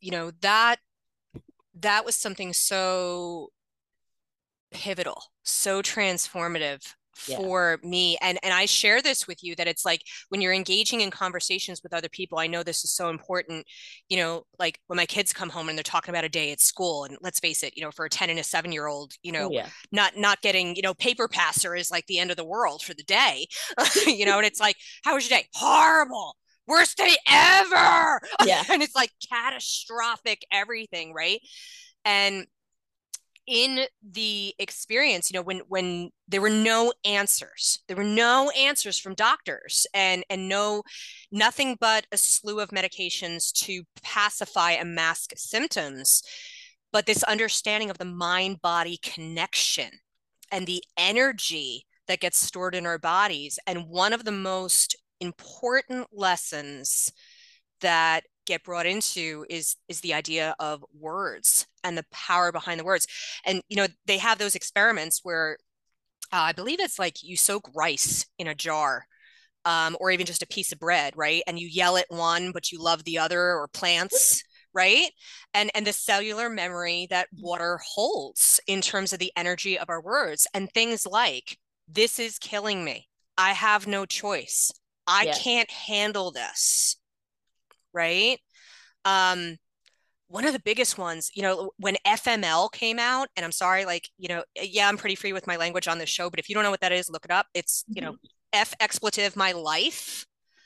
that was something so pivotal, so transformative Yeah. for me. And I share this with you, that it's like when you're engaging in conversations with other people, I know this is so important, like when my kids come home and they're talking about a day at school, and let's face it, for a 10 and a 7-year-old, Oh, yeah. not getting, paper passer is like the end of the world for the day. And it's like, how was your day? Horrible. Worst day ever. Yeah. And it's like catastrophic everything, right? And in the experience, when there were no answers from doctors, and nothing but a slew of medications to pacify and mask symptoms, but this understanding of the mind body connection and the energy that gets stored in our bodies. And one of the most important lessons that get brought into is the idea of words and the power behind the words. And they have those experiments where I believe it's like you soak rice in a jar, or even just a piece of bread, right? And you yell at one, but you love the other, or plants, right? And the cellular memory that water holds in terms of the energy of our words, and things like, "This is killing me. I have no choice. I Yeah. can't handle this." Right? One of the biggest ones, when FML came out, and I'm sorry, like, yeah, I'm pretty free with my language on this show, but if you don't know what that is, look it up. It's, F expletive, my life.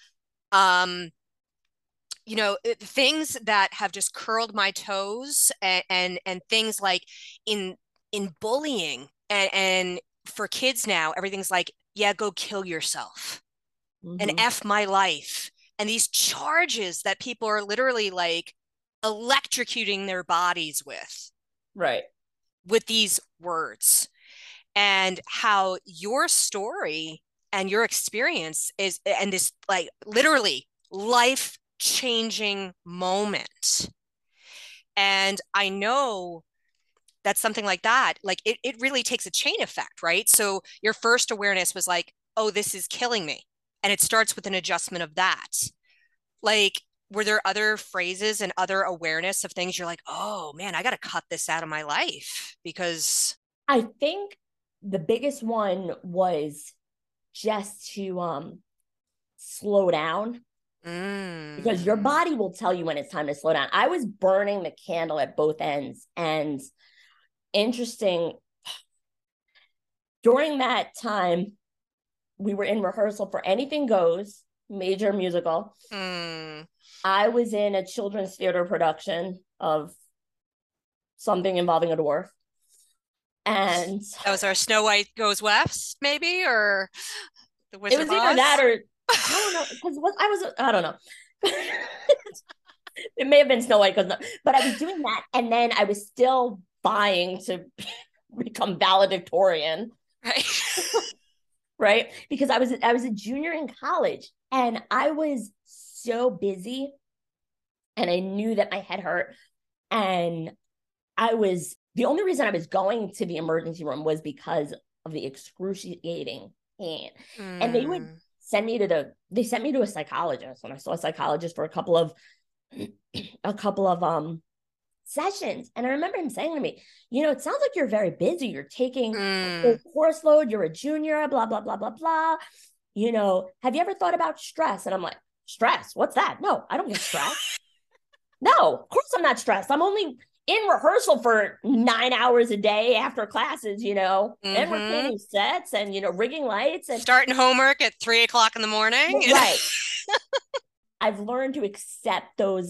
Things that have just curled my toes, and things like in bullying, and for kids now, everything's like, yeah, go kill yourself, and F my life. And these charges that people are literally like electrocuting their bodies with. Right. With these words. And how your story and your experience is, and this like literally life changing moment. And I know that something like that, like it really takes a chain effect, right? So your first awareness was like, oh, this is killing me. And it starts with an adjustment of that. Like, were there other phrases and other awareness of things you're like, oh man, I got to cut this out of my life? Because I think the biggest one was just to slow down, because your body will tell you when it's time to slow down. I was burning the candle at both ends. And interesting, during that time, we were in rehearsal for Anything Goes, major musical. I was in a children's theater production of something involving a dwarf. And that was our Snow White Goes West, maybe, or the Wizard it was of either Oz? that or I don't know, because I don't know. It may have been Snow White, but I was doing that, and then I was still vying to become valedictorian, right? Right, because I was a junior in college, and I was so busy, and I knew that my head hurt, and the only reason I was going to the emergency room was because of the excruciating pain. And they would send me to a psychologist, and I saw a psychologist for a couple of sessions. And I remember him saying to me, it sounds like you're very busy. You're taking a course load. You're a junior, blah, blah, blah, blah, blah. Have you ever thought about stress? And I'm like, stress? What's that? No, I don't get stressed. No, of course I'm not stressed. I'm only in rehearsal for 9 hours a day after classes, and we're painting sets and, rigging lights and starting homework at 3:00 in the morning. Right. I've learned to accept those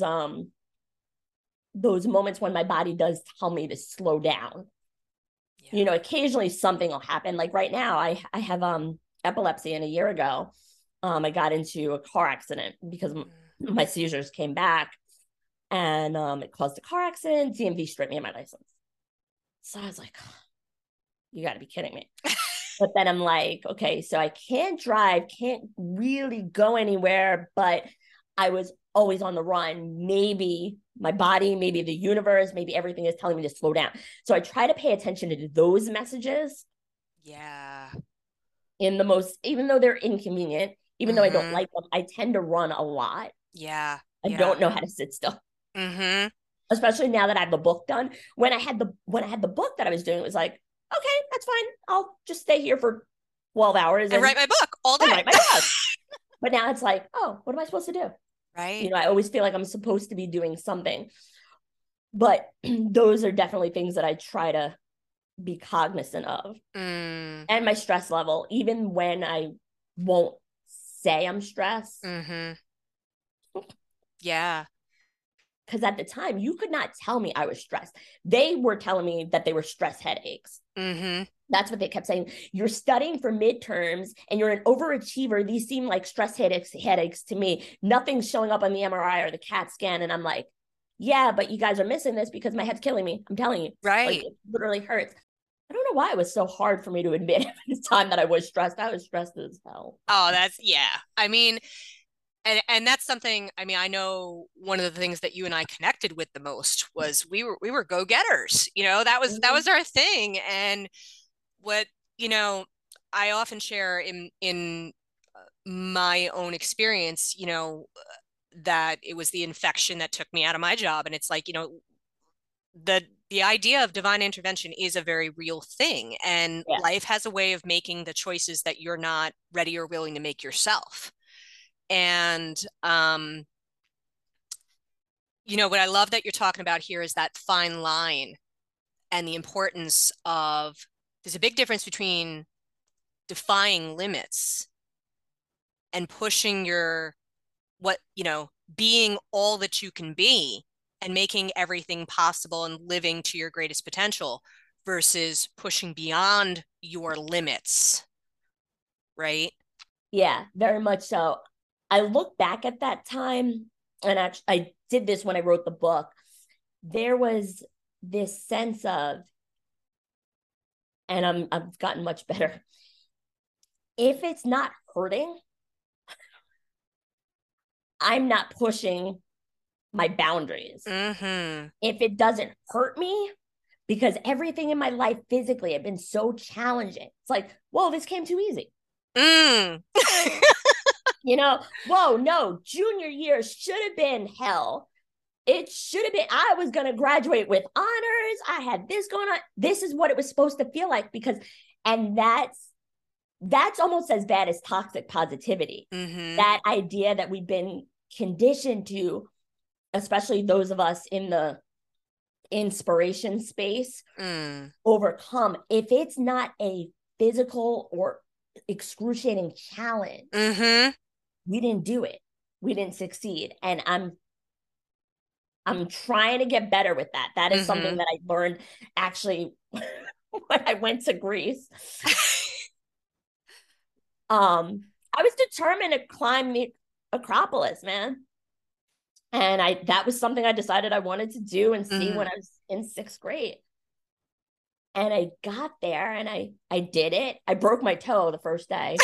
moments when my body does tell me to slow down. Yeah. Occasionally something will happen. Like right now, I have epilepsy, and a year ago, I got into a car accident because my seizures came back. And it caused a car accident. DMV stripped me of my license. So I was like, you got to be kidding me. But then I'm like, okay, so I can't drive, can't really go anywhere, but I was always on the run. Maybe my body, maybe the universe, maybe everything is telling me to slow down. So I try to pay attention to those messages. Yeah. Even though they're inconvenient, even though I don't like them, I tend to run a lot. Yeah. I don't know how to sit still. Especially now that I have the book done. When I had the book that I was doing, it was like, okay, that's fine. I'll just stay here for 12 hours and write my book all day. Write my book. But now it's like, oh, what am I supposed to do? Right. I always feel like I'm supposed to be doing something. But those are definitely things that I try to be cognizant of. And my stress level, even when I won't say I'm stressed. Yeah. Because at the time, you could not tell me I was stressed. They were telling me that they were stress headaches. That's what they kept saying. You're studying for midterms and you're an overachiever. These seem like stress headaches to me. Nothing's showing up on the MRI or the CAT scan. And I'm like, yeah, but you guys are missing this because my head's killing me. I'm telling you. Right. Like, it literally hurts. I don't know why it was so hard for me to admit at this time that I was stressed. I was stressed as hell. Oh, yeah. I mean, and that's something, I know one of the things that you and I connected with the most was we were go-getters, that was our thing. And what, I often share in my own experience, that it was the infection that took me out of my job. And it's like, the idea of divine intervention is a very real thing. And life has a way of making the choices that you're not ready or willing to make yourself. And, what I love that you're talking about here is that fine line and the importance of, there's a big difference between defying limits and pushing being all that you can be and making everything possible and living to your greatest potential versus pushing beyond your limits. Right? Yeah, very much so. I look back at that time, and actually, I did this when I wrote the book. There was this sense of, and I've gotten much better. If it's not hurting, I'm not pushing my boundaries. If it doesn't hurt me, because everything in my life physically had been so challenging. It's like, whoa, this came too easy. Whoa, no, junior year should have been hell. It should have been, I was going to graduate with honors. I had this going on. This is what it was supposed to feel like and that's almost as bad as toxic positivity. Mm-hmm. That idea that we've been conditioned to, especially those of us in the inspiration space, overcome. If it's not a physical or excruciating challenge, we didn't do it. We didn't succeed. And I'm trying to get better with that. That is something that I learned actually when I went to Greece. I was determined to climb the Acropolis, man. And that was something I decided I wanted to do and see when I was in 6th grade. And I got there and I did it. I broke my toe the first day.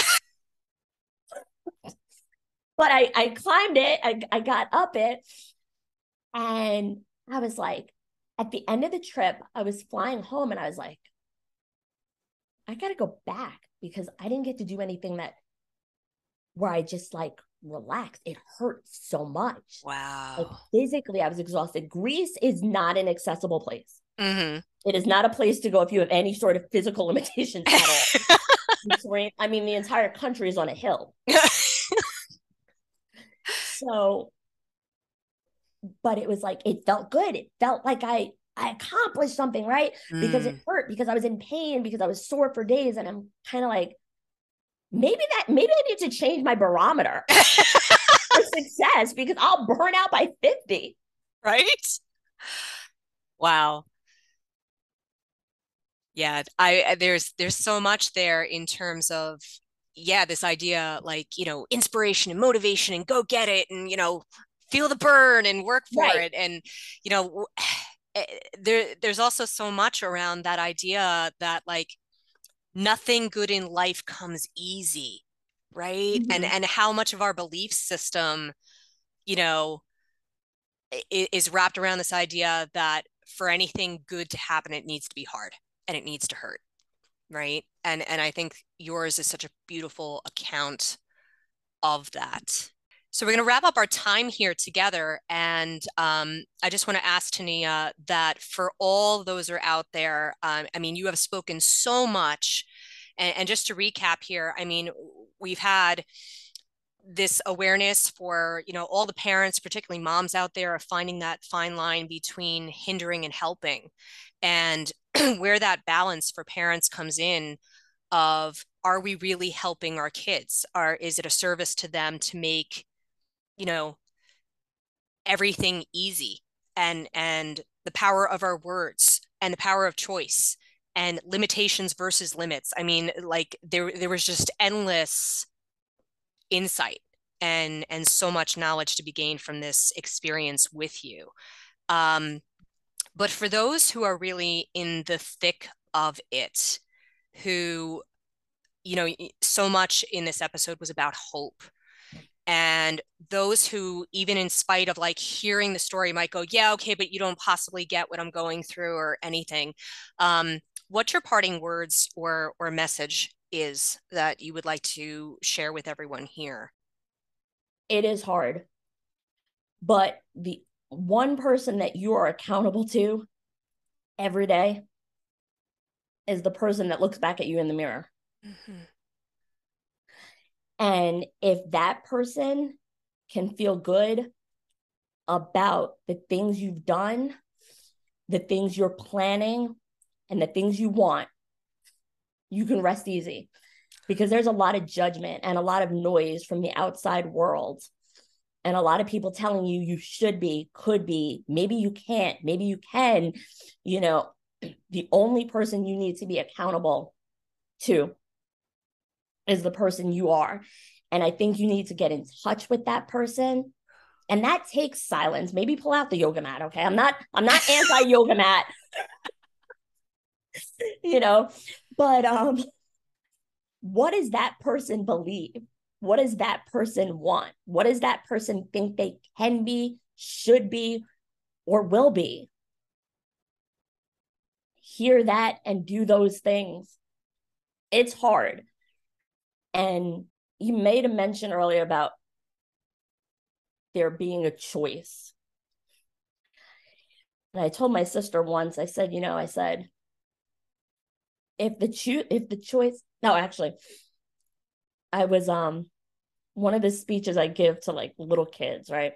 But I climbed it. I got up it. And I was like, at the end of the trip, I was flying home and I was like, I got to go back because I didn't get to do anything where I just like relaxed. It hurt so much. Wow. Like physically, I was exhausted. Greece is not an accessible place. It is not a place to go if you have any sort of physical limitations at all. I mean, the entire country is on a hill. So, but it was like, it felt good. It felt like I accomplished something, right? Because it hurt, because I was in pain, because I was sore for days. And I'm kind of like, maybe I need to change my barometer for success because I'll burn out by 50. Right? Wow. Yeah, there's so much there in terms of, this idea like, inspiration and motivation and go get it and, feel the burn and work for it. And, there's also so much around that idea that like nothing good in life comes easy, right? And how much of our belief system, is wrapped around this idea that for anything good to happen, it needs to be hard and it needs to hurt, right? And I think yours is such a beautiful account of that. So we're going to wrap up our time here together. And I just want to ask Tania that for all those who are out there, I mean, you have spoken so much. And just to recap here, I mean, we've had this awareness for, all the parents, particularly moms out there, are finding that fine line between hindering and helping, and where that balance for parents comes in of, are we really helping our kids? Is it a service to them to make, everything easy, and the power of our words and the power of choice and limitations versus limits. I mean, like there was just endless insight and so much knowledge to be gained from this experience with you. But for those who are really in the thick of it, who, so much in this episode was about hope. And those who, even in spite of like hearing the story, might go, yeah, okay, but you don't possibly get what I'm going through or anything. What your parting words or message is that you would like to share with everyone here? It is hard, but the one person that you are accountable to every day is the person that looks back at you in the mirror. And if that person can feel good about the things you've done, the things you're planning, and the things you want, you can rest easy, because there's a lot of judgment and a lot of noise from the outside world. And a lot of people telling you you should be, could be, maybe you can't, maybe you can. The only person you need to be accountable to is the person you are. And I think you need to get in touch with that person. And that takes silence. Maybe pull out the yoga mat. Okay. I'm not anti-yoga mat, but what does that person believe? What does that person want? What does that person think they can be, should be, or will be? Hear that and do those things. It's hard. And you made a mention earlier about there being a choice. And I told my sister once, I said, if the choice, no, actually, I was one of the speeches I give to like little kids, right,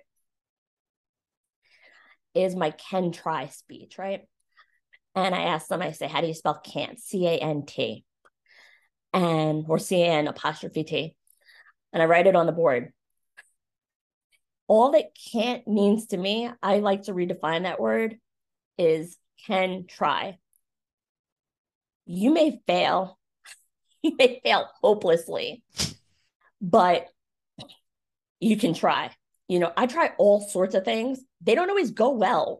is my can try speech, right? And I asked them, I say, how do you spell can't? C-A-N-T. Or C-A-N apostrophe T. And I write it on the board. All that can't means to me, I like to redefine that word, is can try. You may fail. You may fail hopelessly, but you can try. I try all sorts of things. They don't always go well,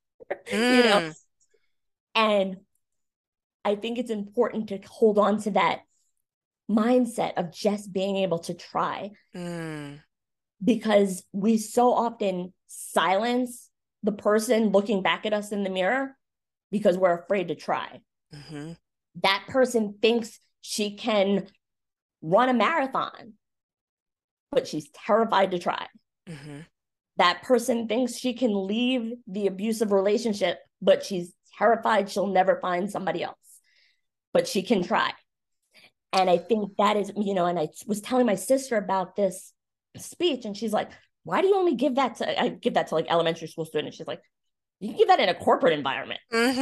and I think it's important to hold on to that mindset of just being able to try, because we so often silence the person looking back at us in the mirror because we're afraid to try. That person thinks she can run a marathon, but she's terrified to try. That person thinks she can leave the abusive relationship, but she's terrified she'll never find somebody else, but she can try. And I think that is, and I was telling my sister about this speech, and she's like, why do you only give that to, I give that to like elementary school students. She's like, you can give that in a corporate environment.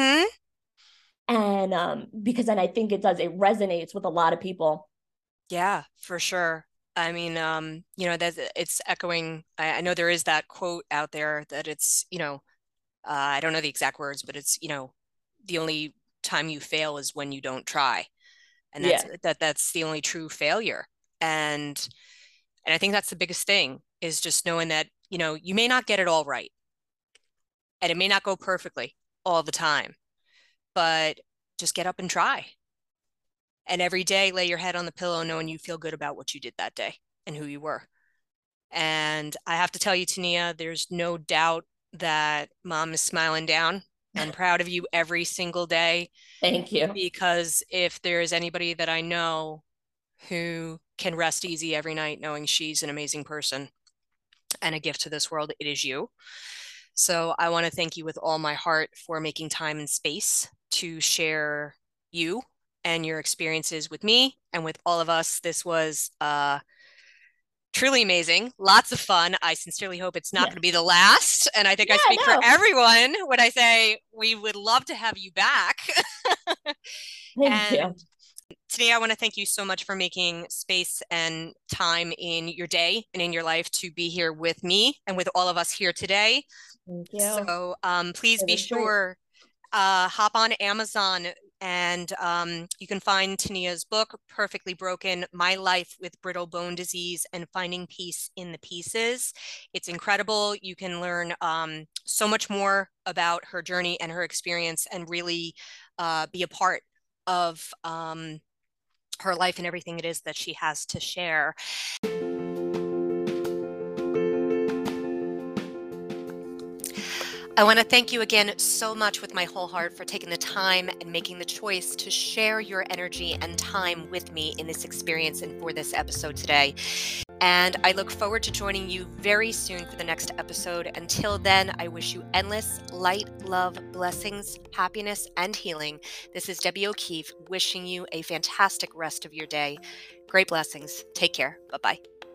And because then I think it resonates with a lot of people. Yeah, for sure. I mean, it's echoing. I know there is that quote out there that it's, I don't know the exact words, but it's, the only time you fail is when you don't try. And that's the only true failure. And I think that's the biggest thing, is just knowing that, you may not get it all right. And it may not go perfectly all the time, but just get up and try. And every day, lay your head on the pillow knowing you feel good about what you did that day and who you were. And I have to tell you, Tania, there's no doubt that Mom is smiling down. I'm proud of you every single day. Thank you. Because if there is anybody that I know who can rest easy every night knowing she's an amazing person and a gift to this world, it is you. So I want to thank you with all my heart for making time and space to share you and your experiences with me and with all of us. This was truly amazing. Lots of fun. I sincerely hope it's not going to be the last. And I think I speak for everyone when I say we would love to have you back. Thank you. Today, I want to thank you so much for making space and time in your day and in your life to be here with me and with all of us here today. Thank you. So please be sure, hop on Amazon, and you can find Tania's book, Perfectly Broken, My Life with Brittle Bone Disease and Finding Peace in the Pieces. It's incredible. You can learn so much more about her journey and her experience, and really be a part of her life and everything it is that she has to share. I want to thank you again so much with my whole heart for taking the time and making the choice to share your energy and time with me in this experience and for this episode today. And I look forward to joining you very soon for the next episode. Until then, I wish you endless light, love, blessings, happiness, and healing. This is Debbie O'Keefe wishing you a fantastic rest of your day. Great blessings. Take care. Bye-bye.